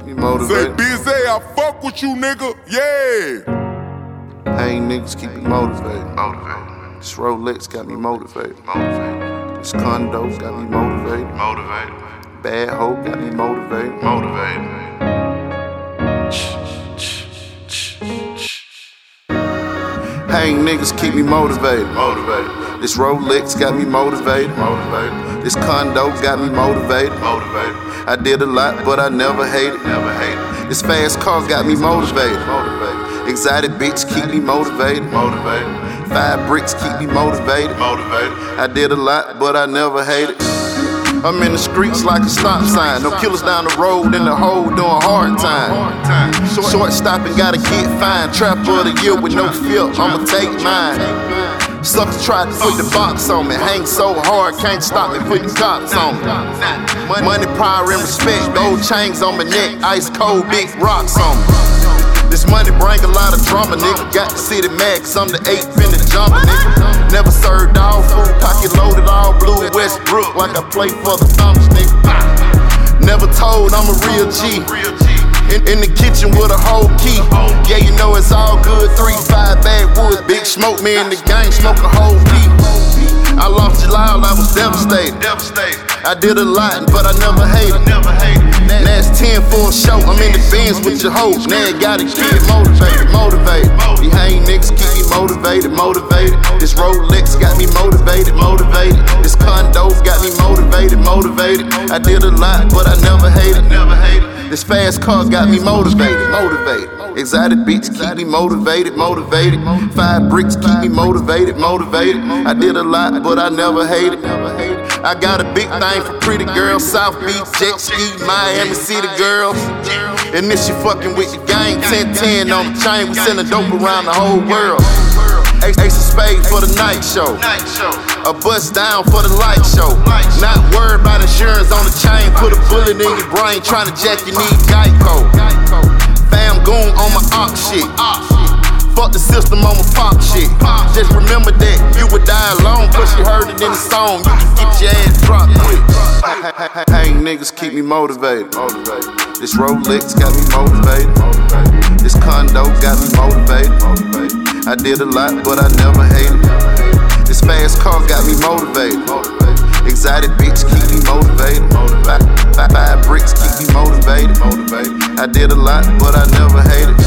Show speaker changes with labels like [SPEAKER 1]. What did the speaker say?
[SPEAKER 1] keep me motivated.
[SPEAKER 2] Say, Bizzy, I fuck with you, nigga. Yeah.
[SPEAKER 1] Hang niggas keep me motivated. This Rolex got me motivated. This condo got me motivated. Bad hoe got me motivated. Hang niggas keep me motivated. This Rolex got me motivated. This condo got me motivated. I did a lot, but I never hated. This fast car got me motivated. Exotic bitch keep me motivated. 5 bricks keep me motivated. I did a lot, but I never hated. I'm in the streets like a stop sign. No killers down the road in the hole doing hard time. Short stopping, gotta get fine. Trap of the year with no fear, I'ma take mine. Suckers tried to put the box on me. Hang so hard, can't stop me, put the cops on me. Money, power, and respect. Gold chains on my neck, ice cold, big rocks on me. This money bring a lot of drama, nigga. Got the city mad, cause I'm the 8 finna jumper, nigga. Never served all food, pocket loaded all blue Westbrook, like I play for the Thumbs, nigga. Never told I'm a real G. In the kitchen with a whole key. Yeah, you know it's all good. 3-5 backwoods, big smoke. Me in the gang, smoke a whole beat. I lost Jalal, I was devastated. I did a lot, but I never hated. Now it's 10 for a show. I'm in the Benz with your hoe. Now you gotta get motivated. These hang niggas keep me motivated. This Rolex got me motivated. This condo got me motivated. I did a lot, but I never hated. This fast car got me motivated. Exotic bitch keep me motivated. 5 bricks keep me motivated. I did a lot, but I never hated. I got a big thing for pretty girls. South Beach, jet ski, Miami City girls. And this you fucking with the gang. 10-10 on the chain. We sending dope around the whole world. Ace of spades for the night show. A bust down for the light show. Not worried about insurance on the chain. Put a bullet in your brain trying to jack your need Geico. Fam goon on my ox shit. Fuck the system on my pop shit. Just remember that you would die alone. Cause you heard it in the song. You can get your ass dropped quick. Hang niggas keep me motivated. This Rolex got me motivated. This condo got me motivated. I did a lot, but I never hated. This fast car got me motivated. Exotic bitch keep me motivated. 5 bricks keep me motivated. I did a lot, but I never hated.